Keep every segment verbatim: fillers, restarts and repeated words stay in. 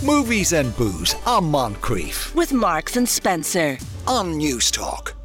Movies and Booze on Moncrief. With Marks and Spencer. On News Talk.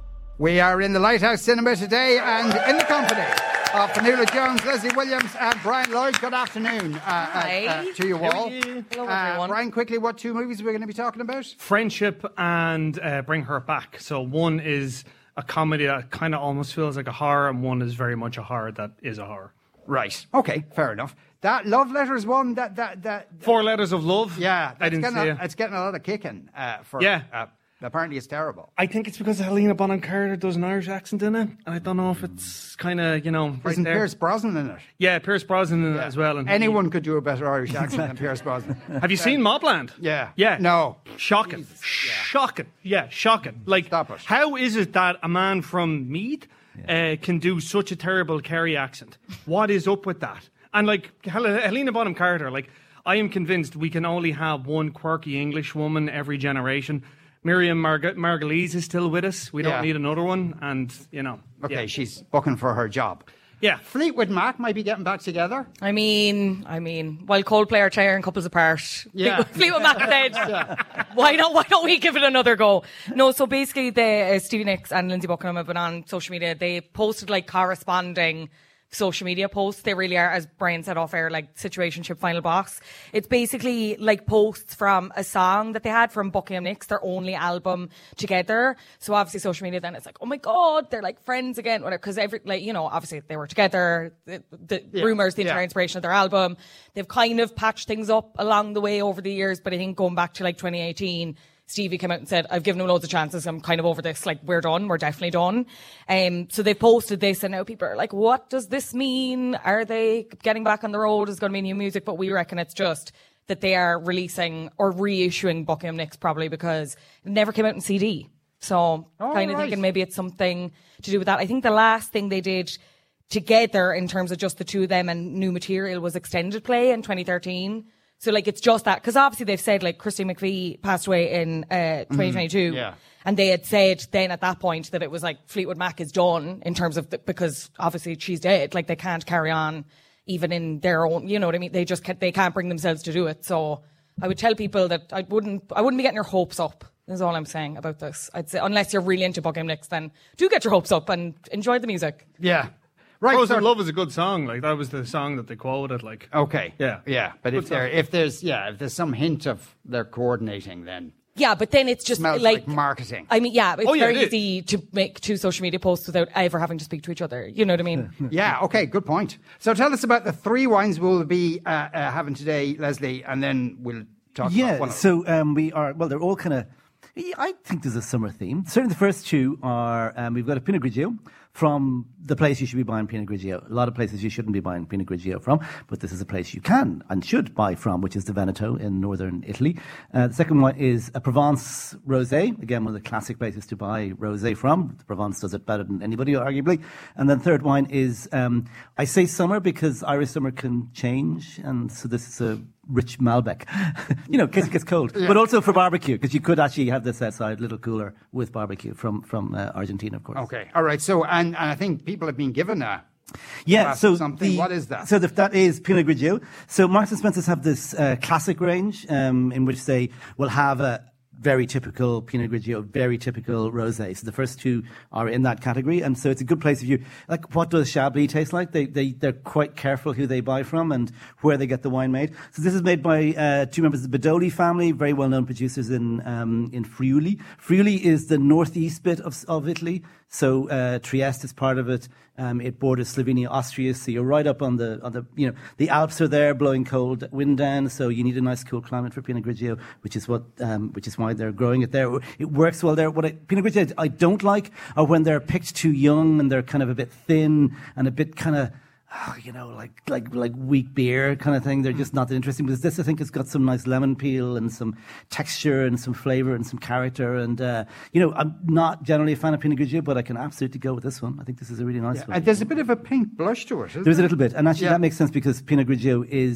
We are in the Lighthouse Cinema today and in the company of Fionnuala Jones, Leslie Williams and Brian Lloyd. Good afternoon uh, Hi. uh, uh, to you all. You? Hello, uh, everyone. Brian, quickly, what two movies are we going to be talking about? Friendship and uh, Bring Her Back. So one is a comedy that kind of almost feels like a horror, and one is very much a horror that is a horror. Right. Okay, fair enough. That Love Letters one, that... that, that Four Letters of Love. Yeah, I didn't getting see a, it. it's getting a lot of kicking. Uh, for, Yeah. Uh, apparently it's terrible. I think it's because Helena Bonham Carter does an Irish accent in it, and I don't know if it's kind of, you know, right Isn't there. Pierce Brosnan in it? Yeah, Pierce Brosnan in it as well. And Anyone he- could do a better Irish accent than Pierce Brosnan. Have you seen Mobland? Yeah. Yeah. No. Shocking. Shocking. Yeah, shocking. Like, Stop it. how is it that a man from Meath uh, can do such a terrible Kerry accent? What is up with that? And, like, Hel- Helena Bonham Carter, like, I am convinced we can only have one quirky English woman every generation. Miriam Marg- Margolyes is still with us. We don't Yeah. need another one. And, you know. Okay, yeah. she's booking for her job. Yeah. Fleetwood Mac might be getting back together. I mean, I mean, while Coldplay are tearing couples apart, Yeah. Fleetwood Mac said, why not? Why don't we give it another go? No, so basically, the uh, Stevie Nicks and Lindsay Buckingham have been on social media. They posted like corresponding social media posts. They really are, as Brian said off air, like situationship final boss. It's basically like posts from a song that they had from Buckingham Nicks, their only album together. So obviously social media then it's like, oh my God, they're like friends again, whatever. Cause every, like, you know, obviously they were together, the, the Yeah. rumors, the entire Yeah. inspiration of their album. They've kind of patched things up along the way over the years, but I think going back to like twenty eighteen, Stevie came out and said, I've given him loads of chances. I'm kind of over this. Like, we're done. We're definitely done. Um, so they posted this and now people are like, what does this mean? Are they getting back on the road? Is going to be new music? But we reckon it's just that they are releasing or reissuing Buckingham Nicks probably because it never came out in C D. So Oh, kind of right. thinking maybe it's something to do with that. I think the last thing they did together in terms of just the two of them and new material was Extended Play in twenty thirteen. So, like, it's just that. Because obviously they've said, like, Christine McVie passed away in uh, twenty twenty-two. Yeah. And they had said then at that point that it was, like, Fleetwood Mac is done in terms of... The, because, obviously, she's dead. Like, they can't carry on even in their own... You know what I mean? They just can't, they can't bring themselves to do it. So, I would tell people that I wouldn't... I wouldn't be getting your hopes up, is all I'm saying about this. I'd say, unless you're really into Buckingham Nicks, then do get your hopes up and enjoy the music. Yeah. Right. Frozen so- Love is a good song. Like, that was the song that they quoted. Like, Okay. Yeah. Yeah. But Good if there, song. if there's, yeah, if there's some hint of they're coordinating, then Yeah, but then it's just smells like... like marketing. I mean, yeah, it's Oh, yeah, very it is. easy to make two social media posts without ever having to speak to each other. You know what I mean? Yeah, okay, good point. So tell us about the three wines we'll be uh, uh, having today, Leslie, and then we'll talk about Yeah, one of them. so um, we are, well, they're all kind of, I think there's a summer theme. Certainly the first two are, um, we've got a Pinot Grigio from the place you should be buying Pinot Grigio. A lot of places you shouldn't be buying Pinot Grigio from, but this is a place you can and should buy from, which is the Veneto in northern Italy. Uh, the second one is a Provence Rosé, again, one of the classic places to buy Rosé from. Provence does it better than anybody, arguably. And then third wine is, um, I say summer because Irish summer can change, and so this is a rich Malbec, you know, in case it gets cold, but also for barbecue, because you could actually have this outside, a little cooler with barbecue from from uh, Argentina, of course. Okay, all right. So, and, and I think people have been given a Yeah, glass so of something. the- What is that? So the, that is Pinot Grigio. So Marks and Spencer's have this uh, classic range um, in which they will have a very typical Pinot Grigio, very typical rosé. So the first two are in that category, and so it's a good place if you like. What does Chablis taste like? They they they're quite careful who they buy from and where they get the wine made. So this is made by uh, two members of the Bedoli family, very well known producers in um, in Friuli. Friuli is the northeast bit of of Italy. So uh, Trieste is part of it. Um, it borders Slovenia, Austria. So you're right up on the on the you know the Alps are there, blowing cold wind down. So you need a nice cool climate for Pinot Grigio, which is what um, which is why they're growing it there. It works well there. What I, Pinot Grigio I don't like are when they're picked too young and they're kind of a bit thin and a bit kind of. Oh, you know, like like like weak beer kind of thing. They're just not that interesting. Because this, I think, has got some nice lemon peel and some texture and some flavour and some character. And uh, you know, I'm not generally a fan of Pinot Grigio, but I can absolutely go with this one. I think this is a really nice Yeah, one. and there's a bit of a pink blush to it, isn't There's a there? little bit, and actually Yeah. that makes sense because Pinot Grigio is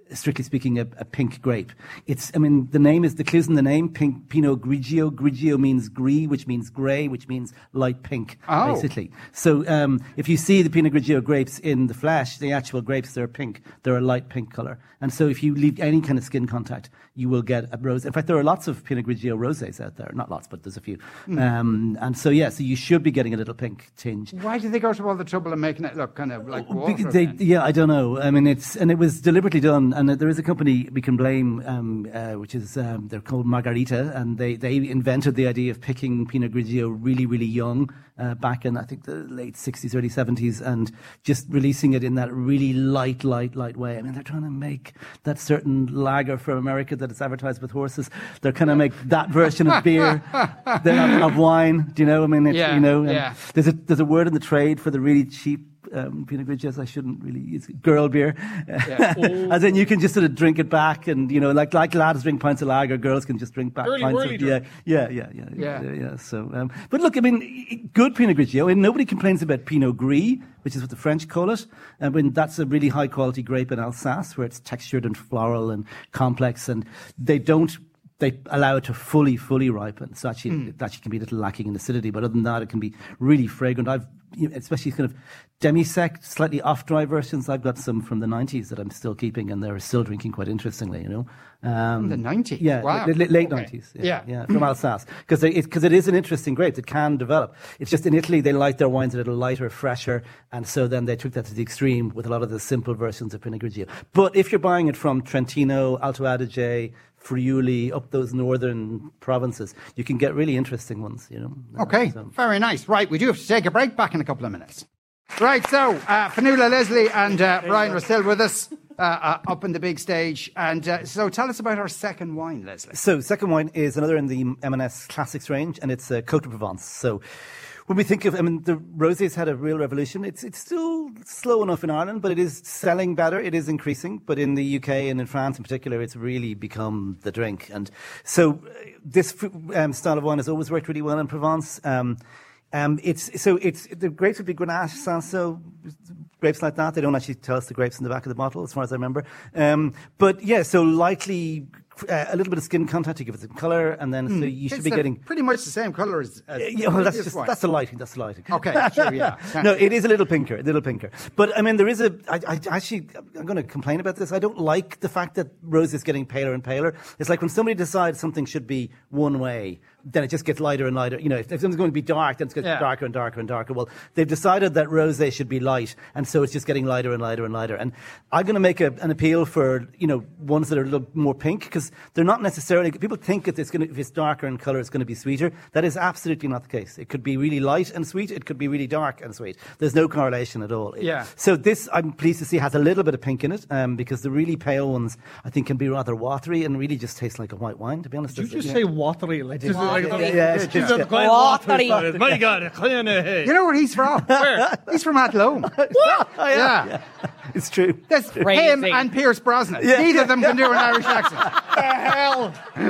strictly speaking, a, a pink grape. It's, I mean, the name is, the clues in the name, pink, Pinot Grigio. Grigio means gris, which means grey, which means light pink, Oh. basically. So um, if you see the Pinot Grigio grapes in the flesh, the actual grapes, they're pink. They're a light pink colour. And so if you leave any kind of skin contact, you will get a rose. In fact, there are lots of Pinot Grigio rosés out there. Not lots, but there's a few. Mm. Um, and so, yeah, so you should be getting a little pink tinge. Why did they go to all the trouble of making it look kind of like water? Because they, then? yeah, I don't know. I mean, it's and it was deliberately done. And there is a company we can blame, um, uh, which is um, they're called Margarita, and they they invented the idea of picking Pinot Grigio really, really young uh, back in I think the late sixties, early seventies, and just releasing it in that really light, light, light way. I mean, they're trying to make that certain lager from America that is advertised with horses. They're kind of make that version of beer, then of, of wine. Do you know? I mean, it's, Yeah, you know, yeah. there's a there's a word in the trade for the really cheap um, Pinot Grigios. I shouldn't really use it. Girl beer, Yeah. as in you can just sort of drink it back, and you know, like like lads drink pints of lager, girls can just drink back Early pints whirly of yeah, drink. yeah, yeah, yeah, Yeah. yeah, yeah. So, um, but look, I mean, good Pinot Grigio, and nobody complains about Pinot Gris, which is what the French call it. I mean, that's a really high quality grape in Alsace, where it's textured and floral and complex, and they don't. They allow it to fully, fully ripen. So actually, Hmm. it actually can be a little lacking in acidity, but other than that, it can be really fragrant. I've, you know, especially kind of demi-sec, slightly off-dry versions. I've got some from the nineties that I'm still keeping, and they're still drinking quite interestingly, you know. Um, From the nineties? Yeah, Wow. la- la- late Okay. nineties. Yeah. yeah, from Alsace. Because it, 'cause it is an interesting grape. It can develop. It's just in Italy, they like their wines a little lighter, fresher, and so then they took that to the extreme with a lot of the simple versions of Pinot Grigio. But if you're buying it from Trentino, Alto Adige, Friuli, up those northern provinces, you can get really interesting ones, you know. Okay, So- very nice. Right, we do have to take a break. Back in a couple of minutes. Right, so uh, Fionnuala, Leslie and uh, Brian are still with us uh, uh, up in the big stage. And uh, so tell us about our second wine, Leslie. So, second wine is another in the M and S Classics range, and it's uh, Côte de Provence. So, when we think of, I mean, the rosés had a real revolution. It's it's still slow enough in Ireland, but it is selling better. It is increasing. But in the U K and in France in particular, it's really become the drink. And so, uh, this um, style of wine has always worked really well in Provence. Um, um, it's so it's the grapes would be Grenache, Sanso, grapes like that. They don't actually tell us the grapes in the back of the bottle, as far as I remember. Um, but yeah, so lightly. Uh, a little bit of skin contact to give it some colour, and then so you should It's be the- getting pretty much the same colour as, as yeah, well, that's previous just wine. that's the lighting. That's the lighting. Okay, sure, yeah. No, it is a little pinker, a little pinker. But I mean, there is a. I, I actually, I'm going to complain about this. I don't like the fact that rose is getting paler and paler. It's like when somebody decides something should be one way, then it just gets lighter and lighter. You know, if, if something's going to be dark, then it's going to Yeah. get darker and darker and darker. Well, they've decided that rosé should be light, and so it's just getting lighter and lighter and lighter. And I'm going to make a, an appeal for you know ones that are a little more pink, because they're not necessarily. People think that it's going to, if it's darker in colour, it's going to be sweeter. That is absolutely not the case. It could be really light and sweet. It could be really dark and sweet. There's no correlation at all. Yeah. So this, I'm pleased to see, has a little bit of pink in it, um, because the really pale ones, I think, can be rather watery and really just taste like a white wine. To be honest, Did you just Yeah. say watery? Like, did. just like, Yeah, yeah, it's She's just- a quite Watery. watery. My God, kind of. You know where he's from? Where? He's from Athlone. What? Oh, Yeah. yeah. It's true. That's Crazy. him and Pierce Brosnan. Yeah. Neither of them can do an Irish accent. the hell?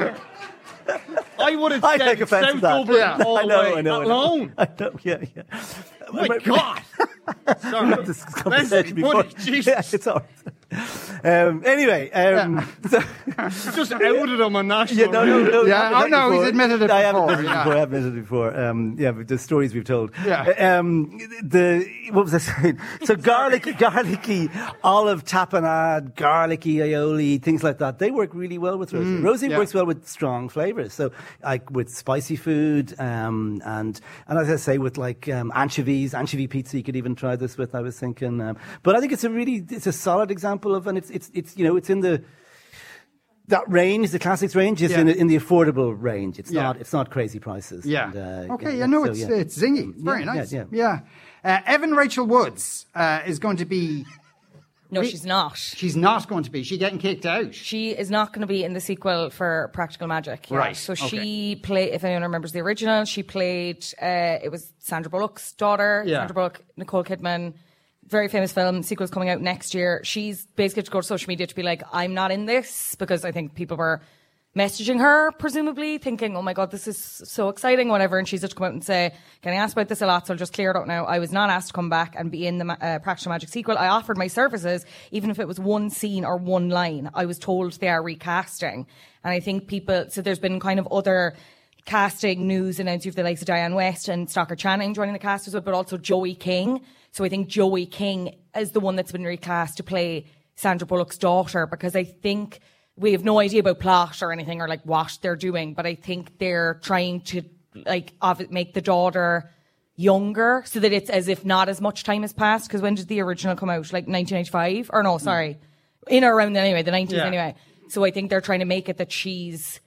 I would have I said take offence South to that. Dublin Yeah. all I the know, way. I know, I Not know. alone. I know, yeah, yeah. My God. Sorry. Had this conversation before. Buddy, Jesus. Yeah, it's all right. Um, anyway, um, so, Just outed him on national yeah, no, no, radio. no. Yeah, I've oh, admitted no, he's before. admitted it I have before, admitted it yeah. before. I have admitted it before. Um, yeah, but the stories we've told. Yeah. Um, the what was I saying? So garlic, garlicky olive tapenade, garlicky aioli, things like that. They work really well with rosé. Rosé yeah. works well with strong flavors. So like with spicy food, um, and and as I say, with like um, anchovies, anchovy pizza. You could even try this with. I was thinking, um, but I think it's a really it's a solid example of, and it's it's it's you know it's in the. That range, the classics range, is Yeah. in, in the affordable range. It's Yeah. not. It's not crazy prices. Yeah. And, uh, okay, yeah, I know so, it's yeah. it's zingy. It's very Yeah, nice. yeah, Yeah. Uh, Evan Rachel Woods uh, is going to be. No, Re- she's not. She's not going to be. She's getting kicked out. She is not going to be in the sequel for Practical Magic. yeah. Right, So okay. she played, if anyone remembers the original, she played, uh, it was Sandra Bullock's daughter, Yeah. Sandra Bullock, Nicole Kidman. Very famous film, sequel's coming out next year. She's basically to go to social media to be like, I'm not in this, because I think people were messaging her, presumably, thinking, oh my God, this is so exciting, whatever. And she's had to come out and say, getting asked about this a lot, so I'll just clear it up now. I was not asked to come back and be in the uh, Practical Magic sequel. I offered my services, even if it was one scene or one line. I was told they are recasting. And I think people, so there's been kind of other casting news announced with the likes of Diane West and Stockard Channing joining the cast as well, but also Joey King. So I think Joey King is the one that's been recast to play Sandra Bullock's daughter, because I think we have no idea about plot or anything or like what they're doing, but I think they're trying to like of- make the daughter younger so that it's as if not as much time has passed. Because when did the original come out? Like nineteen ninety-five? Or no, sorry. In or around anyway, the nineties Yeah. anyway. So I think they're trying to make it that she's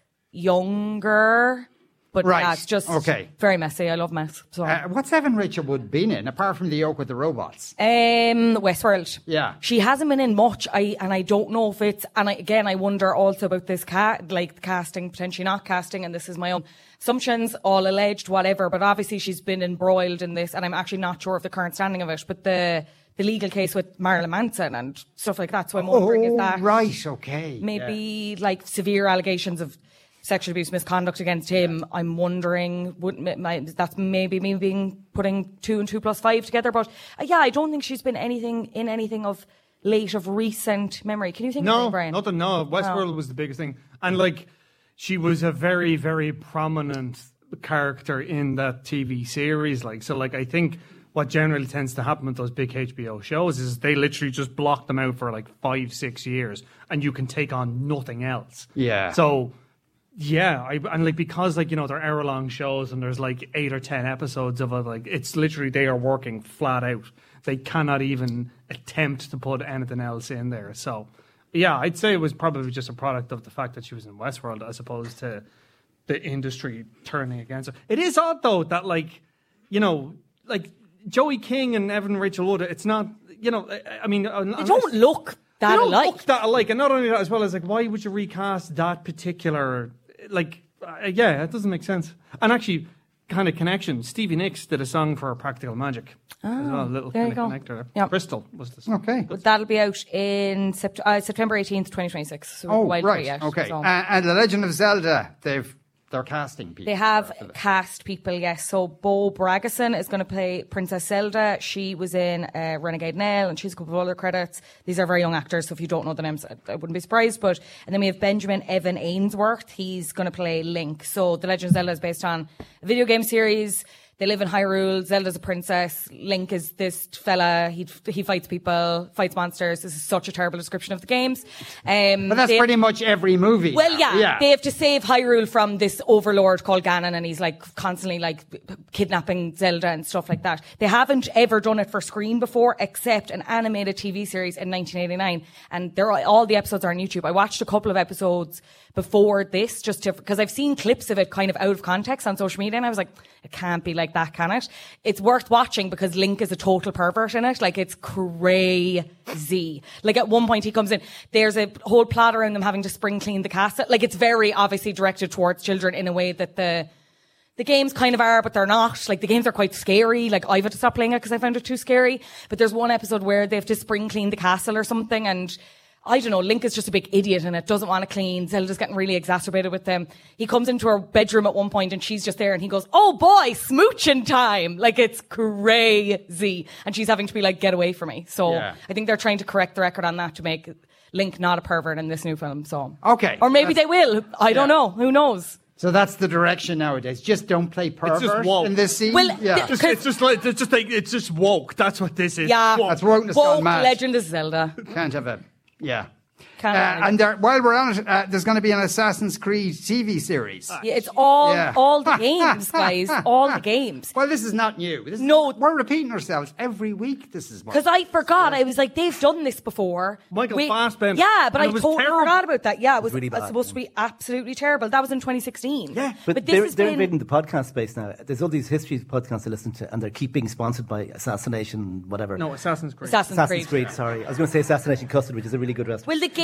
younger. But Right. yeah, it's just Okay. very messy. I love mess. So. Uh, what's Evan Rachel Wood been in, apart from The Yoke with the Robots? Um, Westworld. Yeah. She hasn't been in much. I and I don't know if it's. And I, again, I wonder also about this cat, like casting, potentially not casting. And this is my own assumptions, all alleged, whatever. But obviously, she's been embroiled in this, and I'm actually not sure of the current standing of it. But the the legal case with Marilyn Manson and stuff like that. So I'm wondering, is that right, okay. maybe like severe allegations of sexual abuse, misconduct against him? I'm wondering, would my, that's maybe me being putting two and two plus five together. But uh, yeah, I don't think she's been anything in anything of late of recent memory. Can you think of No, anything, Brian? nothing. No, Westworld was the biggest thing, and like she was a very, very prominent character in that T V series. Like, so, like I think what generally tends to happen with those big H B O shows is they literally just block them out for like five, six years, and you can take on nothing else. Yeah. So. Yeah, I, and like because like you know they're hour long shows and there's like eight or ten episodes of it, like it's literally they are working flat out. They cannot even attempt to put anything else in there. So yeah, I'd say it was probably just a product of the fact that she was in Westworld as opposed to the industry turning against her. It is odd though that like you know like Joey King and Evan Rachel Wood, it's not you know I, I mean They don't look that they don't alike. look that alike, and not only that, as well as like, why would you recast that particular? Like, uh, yeah, it doesn't make sense. And actually, kind of connection. Stevie Nicks did a song for Practical Magic. Oh, as well, a little there you kind of go. connector there. Yep. Crystal was the song. Okay. But that'll be out in sept- uh, September eighteenth, twenty twenty-six. So Oh, a while right. yet, Okay. so. Uh, and The Legend of Zelda, they've they're casting people. They have for it. cast people, yes. So Bo Bragason is going to play Princess Zelda. She was in uh, Renegade Nell, and she's a couple of other credits. These are very young actors, so if you don't know the names, I, I wouldn't be surprised. But and then we have Benjamin Evan Ainsworth. He's going to play Link. So The Legend of Zelda is based on a video game series. They live in Hyrule. Zelda's a princess. Link is this fella. He he fights people, fights monsters. This is such a terrible description of the games. Um, But that's they- pretty much every movie. well, now. yeah, yeah. they have to save Hyrule from this overlord called Ganon, and he's like constantly like kidnapping Zelda and stuff like that. They haven't ever done it for screen before, except an animated T V series in nineteen eighty-nine, and they're all, all the episodes are on YouTube. I watched a couple of episodes before this, just to because I've seen clips of it kind of out of context on social media, and I was like, it can't be like that, can it? It's worth watching because Link is a total pervert in it. Like, it's crazy. Like, at one point he comes in, there's a whole plot around them having to spring clean the castle. Like, it's very obviously directed towards children in a way that the the games kind of are, but they're not. Like, the games are quite scary. Like, I've had to stop playing it because I found it too scary. But there's one episode where they have to spring clean the castle or something, and I don't know, Link is just a big idiot and it doesn't want to clean. Zelda's getting really exacerbated with them. He comes into her bedroom at one point and she's just there and he goes, oh boy, smooching time. Like, it's crazy. And she's having to be like, get away from me. So Yeah. I think they're trying to correct the record on that to make Link not a pervert in this new film. So Okay. Or maybe That's- they will. I don't yeah. know. Who knows? So that's the direction nowadays. Just don't play pervert just woke. in this scene. Well, yeah. th- Just, it's just like it's just like it's just woke. That's what this is. Yeah. Woke. That's wokeness Woke gone mad. Legend of Zelda. Can't have a yeah. Can't Uh, have it. and there, while we're on it, uh, there's going to be an Assassin's Creed T V series. Yeah, it's all Yeah. all the games, guys. All the games. Well, this is not new. This is, No. we're repeating ourselves every week. This is what. Because I forgot. I was like, they've done this before. Michael We- Fassbender. Yeah, but And I it was totally terrible. forgot about that. Yeah, it was, really it was bad. supposed to be absolutely terrible. That was in twenty sixteen. Yeah. But, this they're, has they're been... invading the podcast space now. There's all these history podcasts I listen to, and they keep being sponsored by Assassination, whatever. No, Assassin's Creed. Assassin's, Assassin's Creed. Creed, sorry. I was going to say Assassination Custard, which is a really good restaurant. Well, the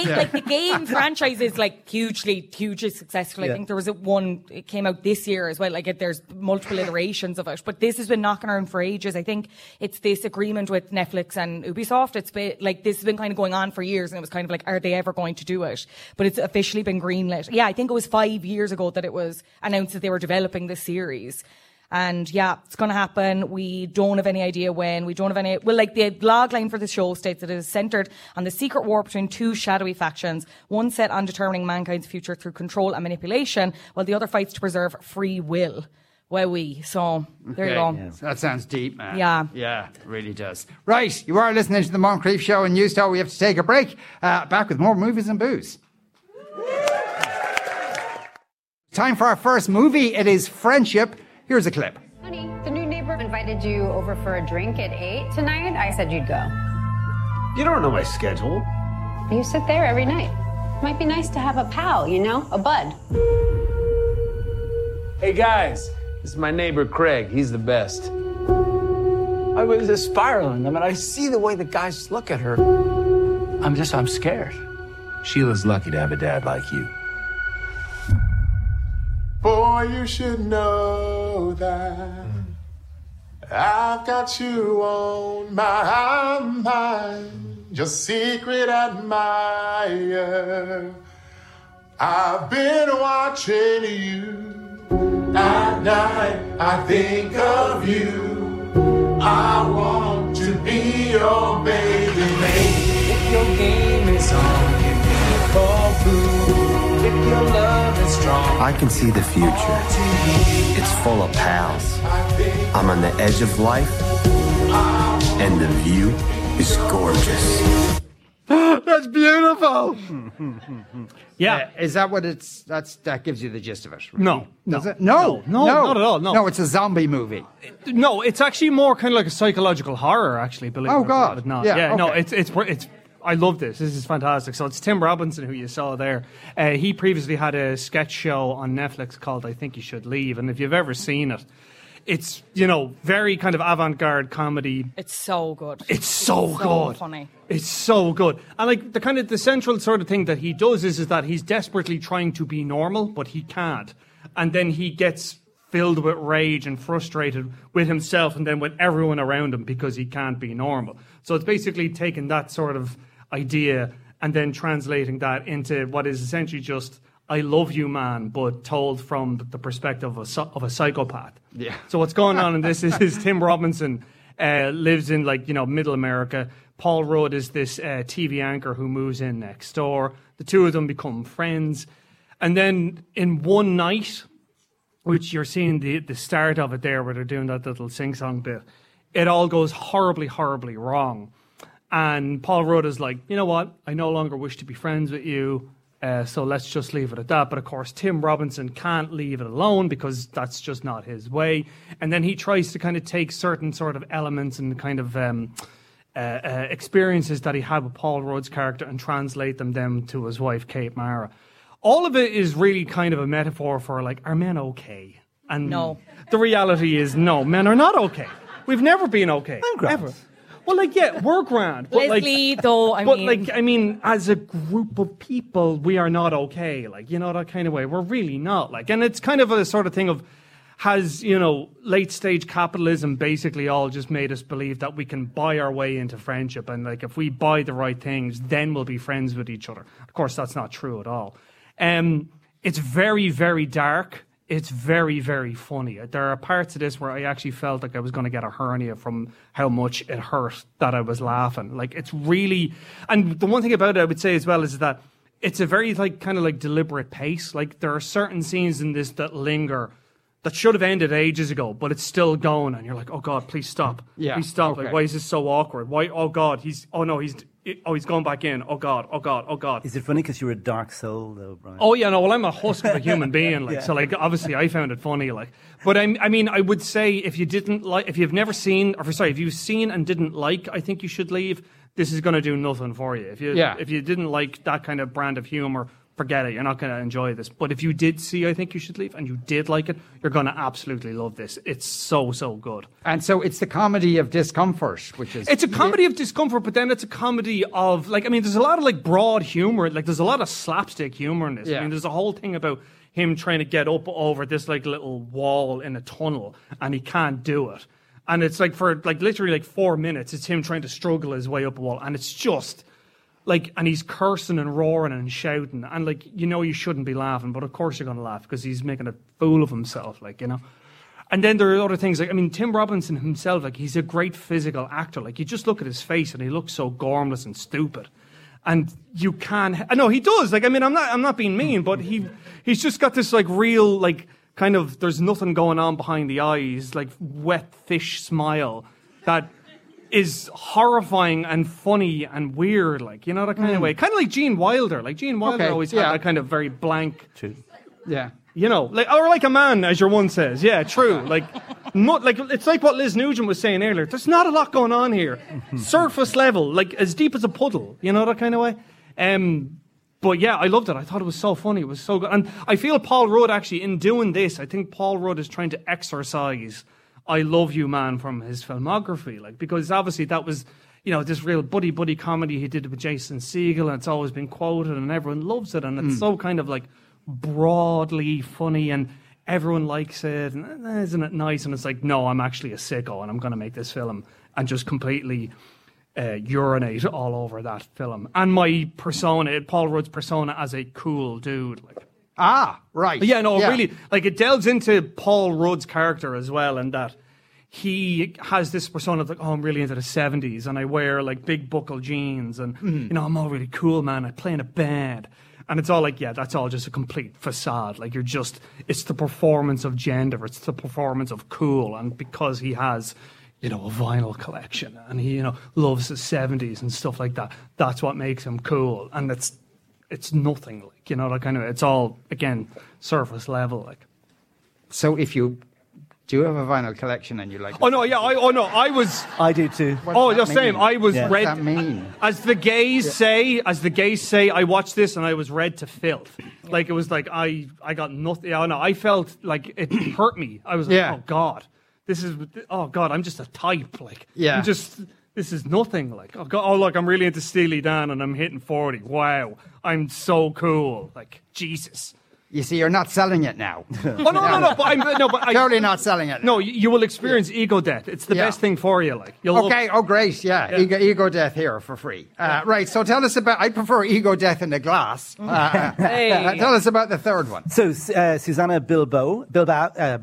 think like the game franchise is like hugely, hugely successful. I Yeah. think there was a one, it came out this year as well. Like it, there's multiple iterations of it, but this has been knocking around for ages. I think it's this agreement with Netflix and Ubisoft. It's been like, this has been kind of going on for years, and it was kind of like, are they ever going to do it? But it's officially been greenlit. Yeah, I think it was five years ago that it was announced that they were developing this series. And yeah, it's going to happen. We don't have any idea when. We don't have any. Well, like the log line for the show states that it is centered on the secret war between two shadowy factions, one set on determining mankind's future through control and manipulation, while the other fights to preserve free will. Wowee. So there you go. Okay. That sounds deep, man. Yeah. Yeah, it really does. Right, you are listening to the Moncrief Show and Newstalk. We have to take a break. Uh, back with more movies and booze. Time for our first movie. It is Friendship. Here's a clip. Honey, the new neighbor invited you over for a drink at eight tonight. I said you'd go. You don't know my schedule. You sit there every night. Might be nice to have a pal, you know, a bud. Hey guys, this is my neighbor Craig. He's the best. I was just spiraling. I mean, I see the way the guys look at her. I'm just, I'm scared. Sheila's lucky to have a dad like you. Boy, you should know that I've got you on my mind, your secret admirer. I've been watching you at night. I think of you. I want to be your baby. If your game is on, give me a call, boo. If your love is strong, I can see the future. It's full of pals. I'm on the edge of life, and the view is gorgeous. That's beautiful. Yeah. Uh, is that what it's? That's that gives you the gist of it. Really? No, no. Does it? No, No, no, not at all, no. no. It's a zombie movie. No, it's actually more kind of like a psychological horror, actually. Believe Oh, it or God. not. Yeah, Yeah, no, okay. it's it's it's. I love this. This is fantastic. So it's Tim Robinson, who you saw there. Uh, he previously had a sketch show on Netflix called "I Think You Should Leave," and if you've ever seen it, it's, you know, very kind of avant-garde comedy. It's so good. It's so, so good. funny. It's so good. And like the kind of the central sort of thing that he does is, is that he's desperately trying to be normal, but he can't. And then he gets filled with rage and frustrated with himself and then with everyone around him because he can't be normal. So it's basically taking that sort of idea and then translating that into what is essentially just "I love you, man," but told from the perspective of a, of a psychopath. Yeah. So what's going on in this is, is Tim Robinson uh, lives in, like, you know, middle America. Paul Rudd is this uh, T V anchor who moves in next door. The two of them become friends. And then in one night, which you're seeing the, the start of it there where they're doing that little sing-song bit, it all goes horribly, horribly wrong. And Paul Rudd is like, you know what? I no longer wish to be friends with you. Uh, so let's just leave it at that. But of course, Tim Robinson can't leave it alone because that's just not his way. And then he tries to kind of take certain sort of elements and kind of um, uh, uh, experiences that he had with Paul Rudd's character and translate them then to his wife, Kate Mara. All of it is really kind of a metaphor for, like, are men okay? And No. the reality is, no, men are not okay. We've never been okay. I'm grand. Ever. Well, like, yeah, we're grand. But Leslie, like, though, I but mean... like, I mean, as a group of people, we are not okay. Like, you know, that kind of way. We're really not. Like, and it's kind of a sort of thing of, has, you know, late stage capitalism basically all just made us believe that we can buy our way into friendship. And like, if we buy the right things, then we'll be friends with each other. Of course, that's not true at all. Um, it's very, very dark. It's very, very funny. There are parts of this where I actually felt like I was going to get a hernia from how much it hurt that I was laughing. Like, it's really... And the one thing about it I would say as well is that it's a very, like, kind of like deliberate pace. Like, there are certain scenes in this that linger that should have ended ages ago, but it's still going. And you're like, oh, God, please stop. Yeah, Please stop. okay. Like, why is this so awkward? Why? Oh, God, he's... Oh, no, he's... Oh, he's going back in. Oh, God. Oh, God. Oh, God. Is it funny because you're a dark soul, though, Brian? Oh yeah, no. Well, I'm a husk of a human being, like Yeah. so. Like, obviously, I found it funny, like. But I, I mean, I would say if you didn't like, if you've never seen, or sorry, if you've seen and didn't like, I Think You Should Leave. This is going to do nothing for you. If you, Yeah. if you didn't like that kind of brand of humor, forget it. You're not going to enjoy this. But if you did see I Think You Should Leave and you did like it, you're going to absolutely love this. It's so, so good. And so it's the comedy of discomfort, which is... It's a comedy of discomfort, but then it's a comedy of, like, I mean, there's a lot of, like, broad humor. Like, there's a lot of slapstick humor in this. Yeah. I mean, there's a whole thing about him trying to get up over this, like, little wall in a tunnel, and he can't do it. And it's, like, for, like, literally, like, four minutes, it's him trying to struggle his way up a wall, and it's just... Like, and he's cursing and roaring and shouting. And, like, you know you shouldn't be laughing, but of course you're going to laugh because he's making a fool of himself, like, you know. And then there are other things, like, I mean, Tim Robinson himself, like, he's a great physical actor. Like, you just look at his face and he looks so gormless and stupid. And you can, I know he does. Like, I mean, I'm not, I'm not being mean, but he, he's just got this, like, real, like, kind of, there's nothing going on behind the eyes, like, wet fish smile that... is horrifying and funny and weird, like, you know, that kind mm. of way. Kind of like Gene Wilder. Like, Gene Wilder okay, always yeah. had that kind of very blank... True. Yeah. You know, like, or like a man, as your one says. Yeah, true. Like, not, like it's like what Liz Nugent was saying earlier. There's not a lot going on here. Surface level, like, as deep as a puddle. You know, that kind of way. Um, but yeah, I loved it. I thought it was so funny. It was so good. And I feel Paul Rudd, actually, in doing this, I think Paul Rudd is trying to exercise... I Love You Man from his filmography, like, because obviously that was, you know, this real buddy buddy comedy he did with Jason Segel, and it's always been quoted and everyone loves it, and it's mm. so kind of like broadly funny and everyone likes it, and eh, isn't it nice? And it's like, no, I'm actually a sicko and I'm going to make this film and just completely uh, urinate all over that film. And my persona, Paul Rudd's persona as a cool dude, like. Ah, right. Yeah, no, yeah. really, like, it delves into Paul Rudd's character as well, and that he has this persona of, like, oh, I'm really into the seventies, and I wear, like, big buckle jeans, and, mm. you know, I'm all really cool, man, I play in a band. And it's all like, yeah, that's all just a complete facade. Like, you're just, it's the performance of gender, it's the performance of cool, and because he has, you know, a vinyl collection, and he, you know, loves the seventies and stuff like that, that's what makes him cool, and it's, it's nothing, like, you know, that kind of, it's all, again, surface level, like. So if you do have a vinyl collection and you like... Oh, no, yeah, I, oh, no, I was... I do too. Oh, the same, I was yeah. read... What does that mean? As the gays yeah. say, as the gays say, I watched this and I was read to filth. Like, it was like, I, I got nothing, oh, no, I felt like it hurt me. I was like, yeah. oh, God, this is, oh, God, I'm just a type, like, yeah. I'm just... This is nothing, like, oh, God, oh, look, I'm really into Steely Dan and I'm hitting forty. Wow, I'm so cool. Like, Jesus. You see, you're not selling it now. oh, no, no, no, but I'm no, but I, totally not selling it. No, you, you will experience yeah. ego death. It's the yeah. best thing for you, like. You'll okay, love, oh, great, yeah. yeah. Ego, ego death here for free. Uh, right, so tell us about, I prefer ego death in a glass. Uh, hey. uh, tell us about the third one. So, uh, Susanna Bilbao, Bilbao, uh,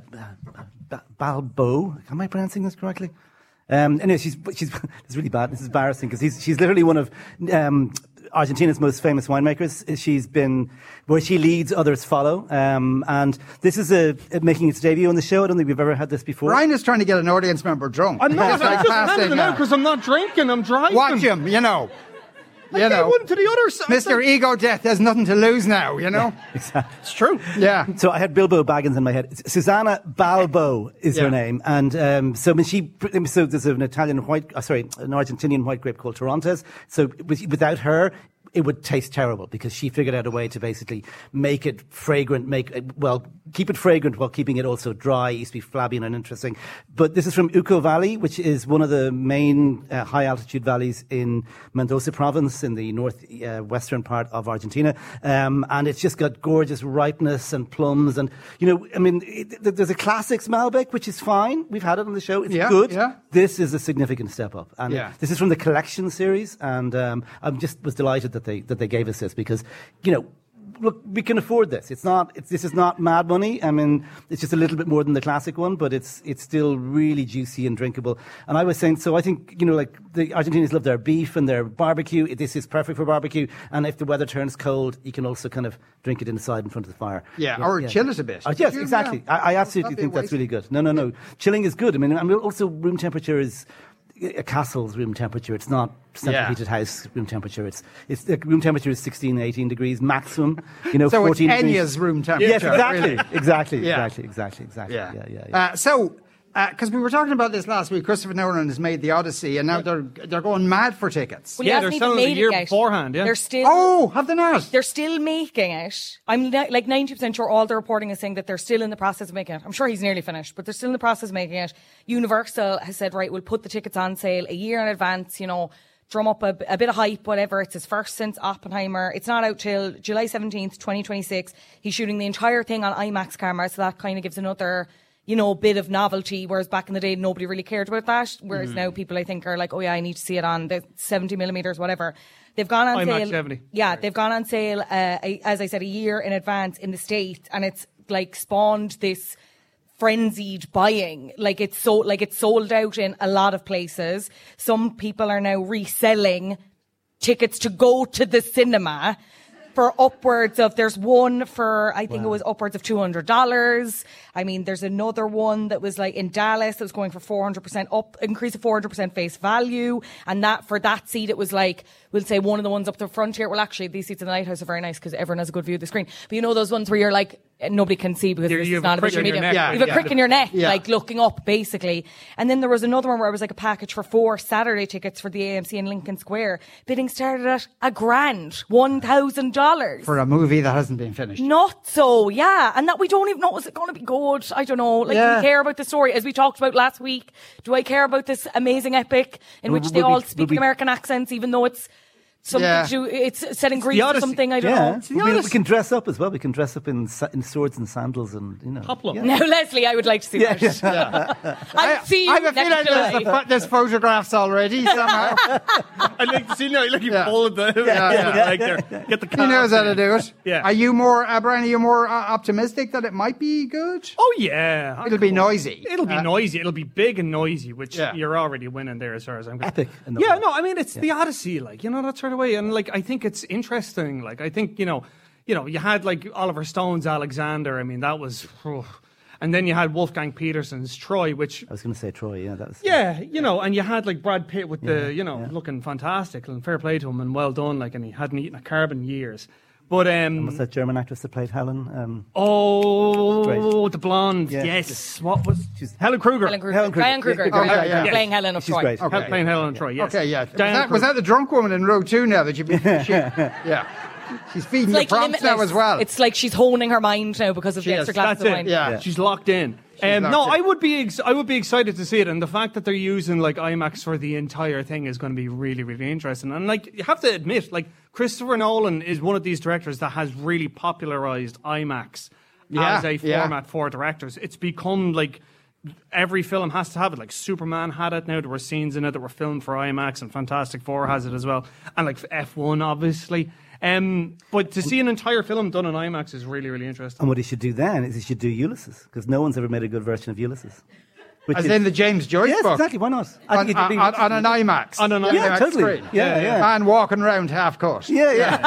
Balbo, am I pronouncing this correctly? Um, anyway, she's, she's, it's really bad. This is embarrassing because she's literally one of, um, Argentina's most famous winemakers. She's been, where she leads, others follow. Um, and this is a, a, making its debut on the show. I don't think we've ever had this before. Ryan is trying to get an audience member drunk. I'm not, like I'm just handing it out because I'm not drinking, I'm driving. Watch him, you know. I you know, one to the other side. Mister Ego Death has nothing to lose now, you know? Yeah, exactly. It's true. Yeah. So I had Bilbo Baggins in my head. Susanna Balbo is yeah. her name. And um, so when she, so there's an Italian white, uh, sorry, an Argentinian white grape called Torontes. So without her, it would taste terrible because she figured out a way to basically make it fragrant, make it, well, keep it fragrant while keeping it also dry. It used to be flabby and uninteresting. But this is from Uco Valley, which is one of the main uh, high altitude valleys in Mendoza province in the north uh, western part of Argentina. Um, and it's just got gorgeous ripeness and plums. And, you know, I mean, it, there's a classics Malbec, which is fine. We've had it on the show. It's yeah, good. Yeah. This is a significant step up. And yeah. this is from the collection series. And um, I'm just was delighted that they that they gave us this because, you know, look, we can afford this. It's not, it's, this is not mad money. I mean, it's just a little bit more than the classic one, but it's, it's still really juicy and drinkable. And I was saying, so I think, you know, like the Argentinians love their beef and their barbecue. This is perfect for barbecue. And if the weather turns cold, you can also kind of drink it inside in front of the fire. Yeah, yeah or yeah. chill it a bit. Oh, yes, exactly. Yeah. I, I absolutely think that's really good. No, no, no. Chilling is good. I mean, I mean, also room temperature is, a castle's room temperature. It's not central yeah. heated house room temperature. It's it's the room temperature is sixteen, eighteen degrees maximum. You know, so fourteen it's degrees. Enya's room temperature. Yes, exactly, really. exactly, yeah. exactly, exactly, exactly. Yeah, yeah, yeah. yeah. Uh, so because uh, we were talking about this last week. Christopher Nolan has made The Odyssey, and now yeah. they're they're going mad for tickets. Well, yeah, they're selling the year beforehand. Yeah, they're still. Oh, have they not? They're still making it. I'm ni- like ninety percent sure all the reporting is saying that they're still in the process of making it. I'm sure he's nearly finished, but they're still in the process of making it. Universal has said, right, we'll put the tickets on sale a year in advance. You know, drum up a, a bit of hype, whatever. It's his first since Oppenheimer. It's not out till July seventeenth, twenty twenty-six. He's shooting the entire thing on IMAX cameras, so that kind of gives another, you know, bit of novelty, whereas back in the day, nobody really cared about that. Whereas mm. now people, I think, are like, oh yeah, I need to see it on the seventy millimeters, whatever. They've gone on IMAX sale. seventy. Yeah, they've gone on sale, uh, as I said, a year in advance in the States, and it's like spawned this frenzied buying. Like it's so, like it's sold out in a lot of places. Some people are now reselling tickets to go to the cinema for upwards of, there's one for, I think wow. it was upwards of two hundred dollars. I mean, there's another one that was like in Dallas that was going for four hundred percent up, increase of four hundred percent face value. And that, for that seat, it was like, we'll say one of the ones up the front here. Well, actually, these seats in the Lighthouse are very nice because everyone has a good view of the screen. But you know those ones where you're like, nobody can see because You're, this you is not a visual medium. Yeah, you have a yeah. crick in your neck, Yeah. like looking up, basically. And then there was another one where it was like a package for four Saturday tickets for the A M C in Lincoln Square. Bidding started at a grand, one thousand dollars. For a movie that hasn't been finished. Not so, yeah. And that we don't even know, is it going to be good? I don't know. Like, Yeah. do we care about the story? As we talked about last week, do I care about this amazing epic in Will- which they will we- all speak will we- in American accents, even though it's something Yeah. to do, it's set in Greece or Odyssey. something, I don't Yeah, know. we, we can dress up as well. We can dress up in sa- in swords and sandals, and you know. Pop-up. Yeah. Now, Leslie, I would like to see Yeah, that. yeah. I'll see you I have a next feeling there's, the July. pho- there's photographs already somehow. I'd like to see now. Like you Yeah. fold the Yeah, yeah. like there. Get the. He knows how to do it. Yeah. Are you more, uh, Brian, are you more uh, optimistic that it might be good? Oh yeah, It'll be noisy. It'll be Uh, noisy. It'll be big and noisy, which Yeah. you're already winning there as far as I'm concerned. Epic in the Yeah, plot. no, I mean it's the Odyssey, like you know that sort of way, and like I think it's interesting. Like I think you know, you know, you had like Oliver Stone's Alexander. I mean that was, oh. And then you had Wolfgang Petersen's Troy, which I was going to say Troy. Yeah, that was. yeah, you know, and you had like Brad Pitt with Yeah, the you know yeah. looking fantastic and fair play to him and well done. Like and he hadn't eaten a carb in years. But um, What's that German actress that played Helen? Um, oh, Great. the blonde, Yeah. yes. What was She's- Helen Kruger? Helen Kruger. Helen Kruger. Diane Kruger. Yeah, yeah, yeah. Playing Helen of She's Troy. great. Okay. Hel- playing Helen Troy, yes. Okay, yeah. Was Diane that, was Kruger. that the drunk woman in row two now that you've been, she, yeah. She's feeding It's the like prompts now limitless. as well. It's like she's honing her mind now because of She the is. extra glasses That's of it. wine. Yeah. She's locked in. Um, locked no, in. I would be ex- I would be excited to see it, and the fact that they're using like IMAX for the entire thing is going to be really, really interesting. And like you have to admit, like Christopher Nolan is one of these directors that has really popularized IMAX Yeah, as a yeah. format for directors. It's become like every film has to have it. Like Superman had it now. There were scenes in it that were filmed for IMAX, and Fantastic Four has it as well, and like F one, obviously. Um, but to see an entire film done in IMAX is really, really interesting. And what he should do then is he should do Ulysses, because no one's ever made a good version of Ulysses. Which As is- in the James Joyce yes, book. exactly. Why not? I On, think it'd be- on, on an IMAX. On an yeah, IMAX totally. screen. Yeah, yeah. Man walking around half cut. Yeah, yeah.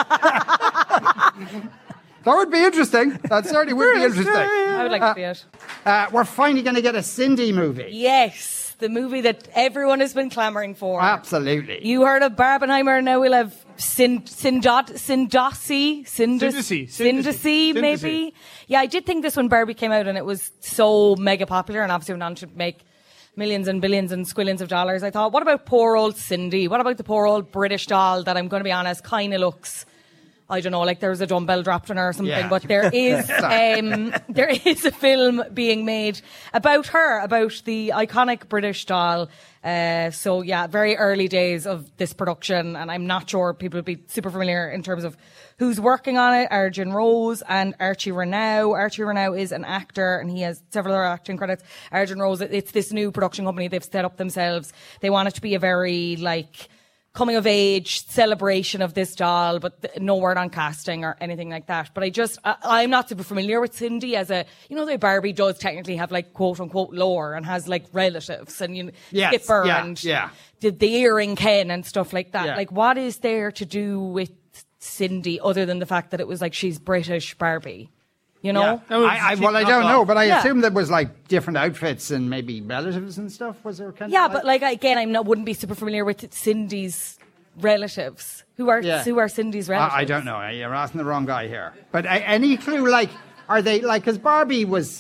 That would be interesting. That certainly would be interesting. I would like to see it. Uh, we're finally going to get a Cindy movie. Yes, the movie that everyone has been clamouring for. Absolutely. You heard of Barbenheimer, now we'll have Sin, Sindot, Sindossi, Sindus, Syndicy, Sindusy, Syndicy. maybe. Yeah, I did think this when Barbie came out and it was so mega popular and obviously went on to make millions and billions and squillions of dollars. I thought, what about poor old Cindy? What about the poor old British doll that I'm going to be honest, kind of looks, I don't know, like there was a dumbbell dropped on her or something, Yeah. but there is um, there is a film being made about her, about the iconic British doll. Uh, so yeah, very early days of this production, and I'm not sure people will be super familiar in terms of who's working on it. Arjun Rose and Archie Renau. Archie Renau is an actor, and he has several other acting credits. Arjun Rose, it's this new production company they've set up themselves. They want it to be a very like coming of age celebration of this doll, but th- no word on casting or anything like that. But I just, I, I'm not super familiar with Cindy as a, you know, the Barbie does technically have like quote unquote lore and has like relatives and you know, Yes, Skipper yeah, and yeah. The, the earring Ken and stuff like that. Yeah. Like what is there to do with Cindy other than the fact that it was like she's British Barbie? You know? Yeah. I, I, well, I don't know, but I Yeah. assume there was like different outfits and maybe relatives and stuff. Was there kind Yeah, of but like again, I'm not wouldn't be super familiar with Cindy's relatives. Who are Yeah. who are Cindy's relatives? I, I don't know. You're asking the wrong guy here. But uh, any clue, like, are they like? Because Barbie was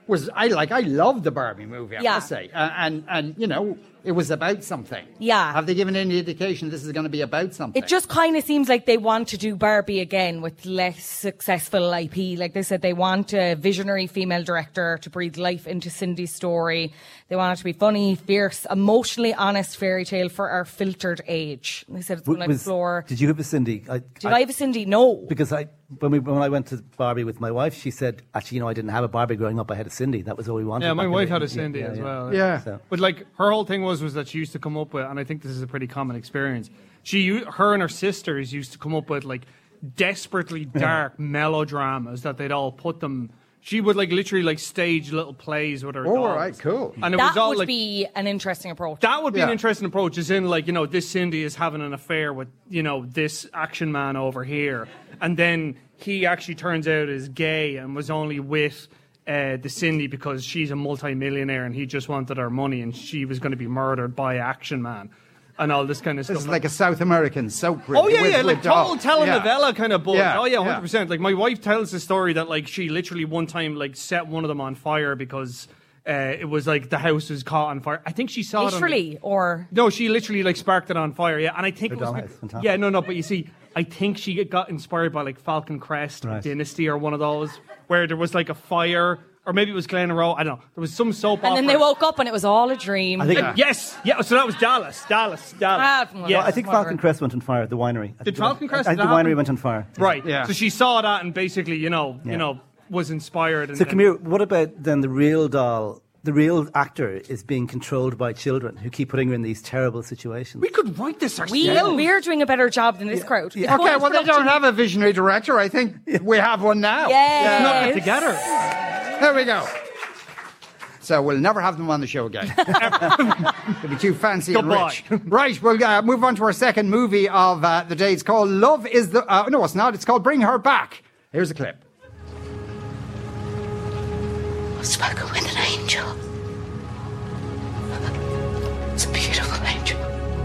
was I like I loved the Barbie movie. I Yeah. must say, uh, and and you know it was about something. Yeah. Have they given any indication this is going to be about something? It just kind of seems like they want to do Barbie again with less successful I P. Like they said, they want a visionary female director to breathe life into Cindy's story. They want it to be funny, fierce, emotionally honest fairy tale for our filtered age. They said it's going to Was- explore. Did you have a Cindy? I, Did I, have a Cindy? No. Because I, when we when I went to Barbie with my wife, she said, actually, you know, I didn't have a Barbie growing up. I had a Cindy. That was all we wanted. Yeah, my back in wife the- had a yeah, Cindy yeah, as yeah. well. Yeah. So- But like her whole thing was was that she used to come up with, and I think this is a pretty common experience. She, u- her and her sisters used to come up with like desperately dark melodramas that they'd all put them. She would like literally like stage little plays with her. Oh, dolls. right, cool. And it That was all would like be an interesting approach. that would be an Yeah. interesting approach. As in, like you know, this Cindy is having an affair with you know this action man over here, and then he actually turns out is gay and was only with. Uh, the Cindy because she's a multi-millionaire and he just wanted her money and she was going to be murdered by Action Man and all this kind of This stuff. is like a South American soap. Oh yeah, with, yeah, with like dolls. total Yeah. telenovela kind of book. Yeah, Oh yeah, yeah. hundred percent. Like my wife tells the story that like she literally one time like set one of them on fire because uh, it was like the house was caught on fire. I think she saw it. On Literally, or no, she literally like sparked it on fire. Yeah, and I think The it was dollhouse, like- fantastic. yeah, no, no, but you see, I think she got inspired by like Falcon Crest, or Right. Dynasty, or one of those where there was like a fire, or maybe it was Glen Rowe. I don't know. There was some soap and then opera. they woke up and it was all a dream. I think- Uh, yes, yeah. So that was Dallas, Dallas, Dallas. Ah, well, yeah, I think Whatever. Falcon Crest went on fire at the winery. I Did think Falcon Crest I think the happen? winery went on fire. right. Yeah. So she saw that and basically, you know, Yeah. you know, was inspired. And So, then- come here. What about then the real doll? The real actor is being controlled by children who keep putting her in these terrible situations. We could write this ourselves. we, we're doing a better job than this crowd. Okay, well, they don't have a visionary director. I think we have one now. Yes. Knock it together. There we go. So we'll never have them on the show again. They'll be too fancy Goodbye. and rich. Right, we'll uh, move on to our second movie of uh, the day. It's called Love is the... Uh, no, it's not. It's called Bring Her Back. Here's a clip. I spoke with an angel. It's a beautiful angel.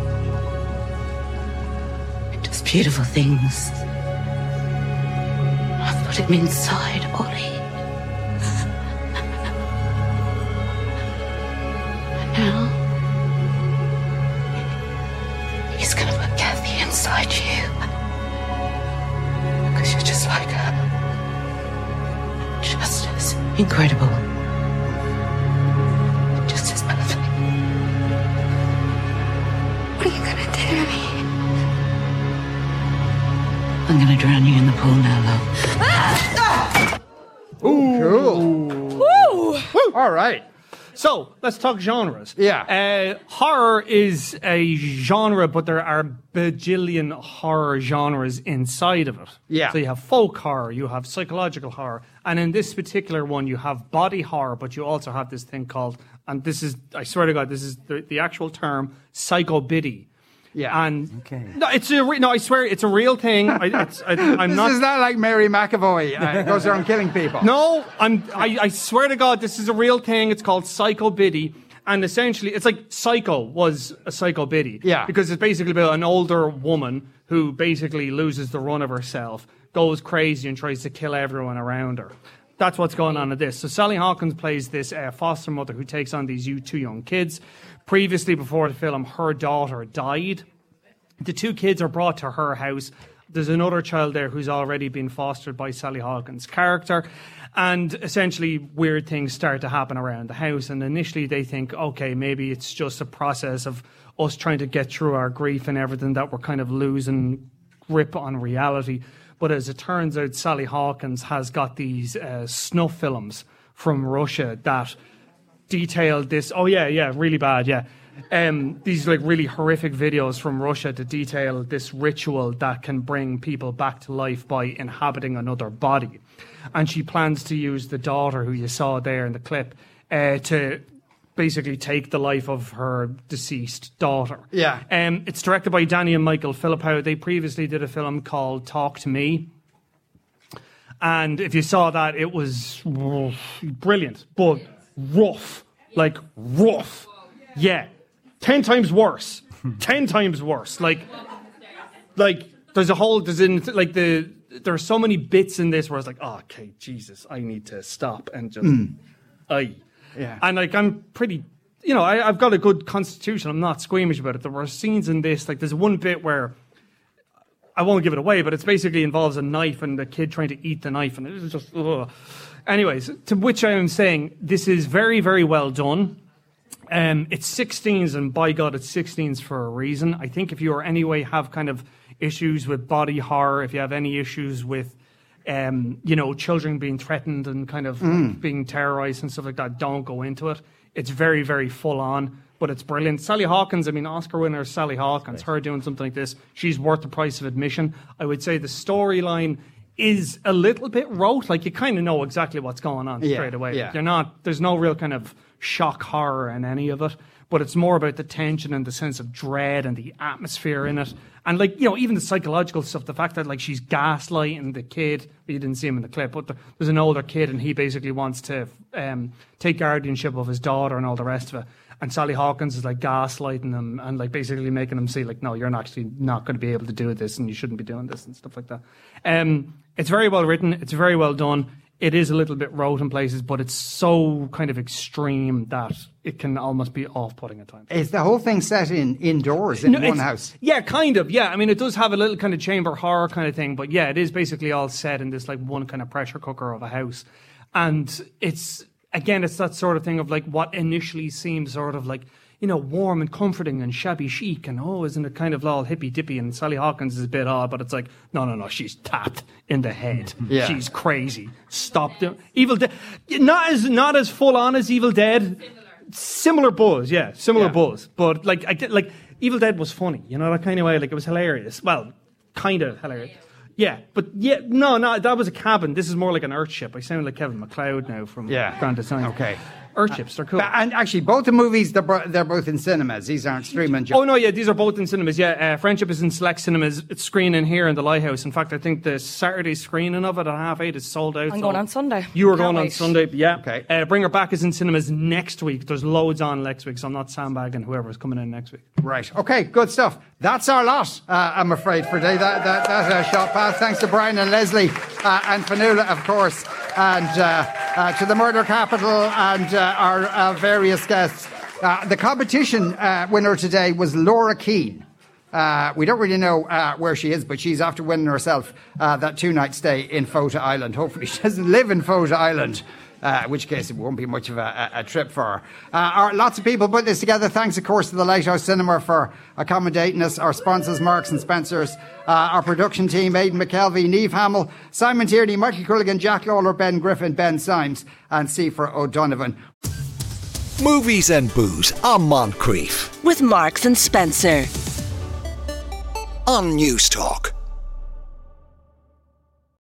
It does beautiful things. I've put him inside Ollie. And now he's gonna put Kathy inside you. Because you're just like her. Just as incredible. Just as perfect. What are you gonna do to me? I'm gonna drown you in the pool now, love. Cool. Woo! All right. So let's talk genres. Yeah. Uh, horror is a genre, but there are bajillion horror genres inside of it. Yeah. So you have folk horror, you have psychological horror, and in this particular one, you have body horror, but you also have this thing called, and this is, I swear to God, this is the, the actual term, psychobiddy. Yeah. And Okay. no, it's a re- no. I swear, it's a real thing. I, it's, I, I'm This not. is not like Mary McAvoy uh, goes around killing people. No, I'm. I, I swear to God, this is a real thing. It's called psychobiddy, and essentially, it's like Psycho was a psychobiddy. Yeah. Because it's basically about an older woman who basically loses the run of herself, goes crazy, and tries to kill everyone around her. That's what's going on in this. So Sally Hawkins plays this uh, foster mother who takes on these you- two young kids. Previously, before the film, her daughter died. The two kids are brought to her house. There's another child there who's already been fostered by Sally Hawkins' character. And essentially, weird things start to happen around the house. And initially, they think, okay, maybe it's just a process of us trying to get through our grief and everything, that we're kind of losing grip on reality. But as it turns out, Sally Hawkins has got these uh, snuff films from Russia that detailed this. Oh, yeah, yeah, really bad, yeah. Um, these like really horrific videos from Russia to detail this ritual that can bring people back to life by inhabiting another body. And she plans to use the daughter, who you saw there in the clip, uh, to basically take the life of her deceased daughter. Yeah. Um, it's directed by Danny and Michael Philippou. They previously did a film called Talk to Me. And if you saw that, it was brilliant, but rough. Like, rough. Yeah. Ten times worse. Ten times worse. Like, like there's a whole, there's in, like the, there are so many bits in this where I was like, oh, okay, Jesus, I need to stop and just Aye. Yeah. And like I'm pretty, you know, I, I've got a good constitution. I'm not squeamish about it. There were scenes in this, like there's one bit where I won't give it away, but it's basically involves a knife and the kid trying to eat the knife, and it was just. Ugh. Anyways, to which I am saying this is very, very well done. Um, it's sixteens, and by God, it's sixteens for a reason. I think if you are anyway have kind of issues with body horror, if you have any issues with, um, you know, children being threatened and kind of Mm. being terrorized and stuff like that, don't go into it. It's very, very full on, but it's brilliant. Sally Hawkins, I mean, Oscar winner Sally Hawkins, her doing something like this, she's worth the price of admission. I would say the storyline is a little bit rote. Like, you kind of know exactly what's going on Yeah, straight away. yeah. Like, you're not, there's no real kind of shock horror in any of it, but it's more about the tension and the sense of dread and the atmosphere in it. And like, you know, even the psychological stuff, the fact that like she's gaslighting the kid, but you didn't see him in the clip, but the, there's an older kid and he basically wants to um, take guardianship of his daughter and all the rest of it. And Sally Hawkins is like gaslighting him and like basically making him see like, no, you're actually not going to be able to do this and you shouldn't be doing this and stuff like that. Um, it's very well written. It's very well done. It is a little bit rote in places, but it's so kind of extreme that it can almost be off-putting at times. Is the whole thing set in indoors in No, one it's- house? Yeah, kind of. Yeah, I mean, it does have a little kind of chamber horror kind of thing, but yeah, it is basically all set in this like one kind of pressure cooker of a house. And it's, again, it's that sort of thing of like what initially seems sort of like, you know, warm and comforting and shabby chic and, oh, isn't it kind of all hippy-dippy? And Sally Hawkins is a bit odd, but it's like, no, no, no, she's tapped in the head. Yeah. She's crazy. Stop doing... Evil Dead... Not as, not as full-on as Evil Dead. Similar buzz, yeah. Similar Yeah. buzz. But, like, I get, like, Evil Dead was funny, you know, that kind of way. Like, it was hilarious. Well, kind of hilarious. Yeah, but yeah, no, no, that was a cabin. This is more like an Earthship. I sound like Kevin MacLeod now from Yeah. Grand Design. Okay. Earthships, they're cool. And actually, both the movies, they're, bo- they're both in cinemas. These aren't streaming. Oh, no, yeah, these are both in cinemas. Yeah, uh, Friendship is in select cinemas. It's screening here in the Lighthouse. In fact, I think the Saturday screening of it at half eight is sold out. I'm so- going on Sunday. You were Can't going on wait. Sunday, yeah. Okay. Uh, Bring Her Back is in cinemas next week. There's loads on next week, so I'm not sandbagging whoever's coming in next week. Right. Okay, good stuff. That's our lot, uh, I'm afraid, for today. That, that, that uh, shot pass. Thanks to Brian and Leslie uh, and Fanula, of course, and uh, uh, to the Murder Capital and uh, our uh, various guests. Uh, the competition uh, winner today was Laura Keane. Uh, we don't really know uh, where she is, but she's after winning herself uh, that two-night stay in Fota Island. Hopefully she doesn't live in Fota Island. Uh, in which case it won't be much of a, a, a trip for her. Uh, our, lots of people put this together. Thanks, of course, to the Lighthouse Cinema for accommodating us. Our sponsors, Marks and Spencers. Uh, our production team, Aidan McKelvey, Niamh Hamill, Simon Tierney, Michael Culligan, Jack Lawler, Ben Griffin, Ben Symes, and Seafer O'Donovan. Movies and Booze on Moncrief With Marks and Spencer. on News Talk.